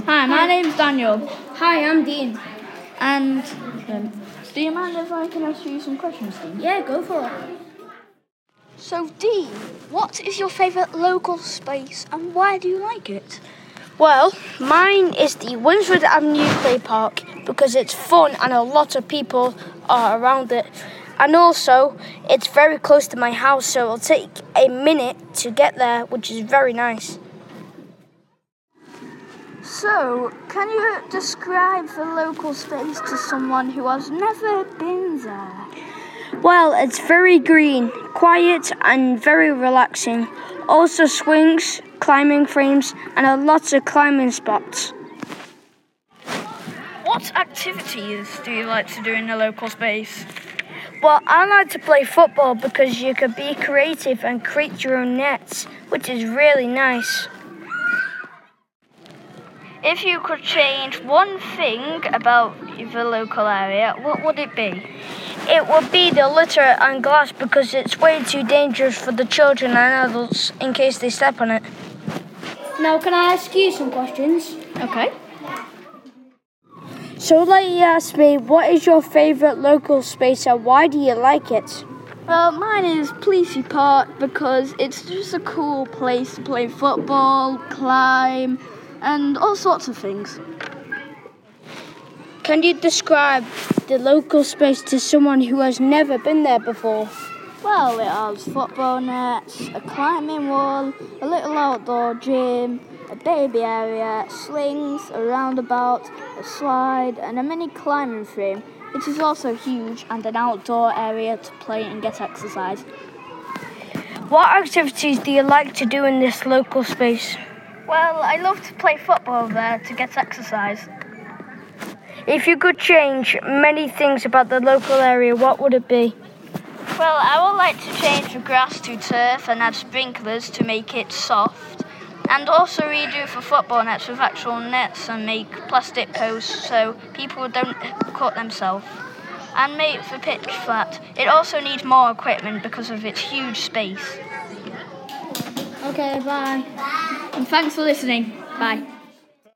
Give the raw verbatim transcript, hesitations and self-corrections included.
Hi, my name's Daniel. Hi, I'm Dean. And um, do you mind if I can ask you some questions, Dean? Yeah, go for it. So, Dean, what is your favourite local space and why do you like it? Well, mine is the Winsford Avenue Play Park because it's fun and a lot of people are around it. And also, it's very close to my house, so it'll take a minute to get there, which is very nice. So, can you describe the local space to someone who has never been there? Well, it's very green, quiet and very relaxing. Also swings, climbing frames and a lots of climbing spots. What activities do you like to do in the local space? Well, I like to play football because you can be creative and create your own nets, which is really nice. If you could change one thing about the local area, what would it be? It would be the litter and glass because it's way too dangerous for the children and adults in case they step on it. Now, can I ask you some questions? Okay. So let you ask me, what is your favourite local space and why do you like it? Well, mine is Plesey Park because it's just a cool place to play football, climb, and all sorts of things. Can you describe the local space to someone who has never been there before? Well, it has football nets, a climbing wall, a little outdoor gym, a baby area, slings, a roundabout, a slide, and a mini climbing frame, which is also huge, and an outdoor area to play and get exercise. What activities do you like to do in this local space? Well, I love to play football there to get exercise. If you could change many things about the local area, what would it be? Well, I would like to change the grass to turf and add sprinklers to make it soft, and also redo the football nets with actual nets and make plastic posts so people don't cut themselves, and make the pitch flat. It also needs more equipment because of its huge space. Okay, bye. And thanks for listening. Bye.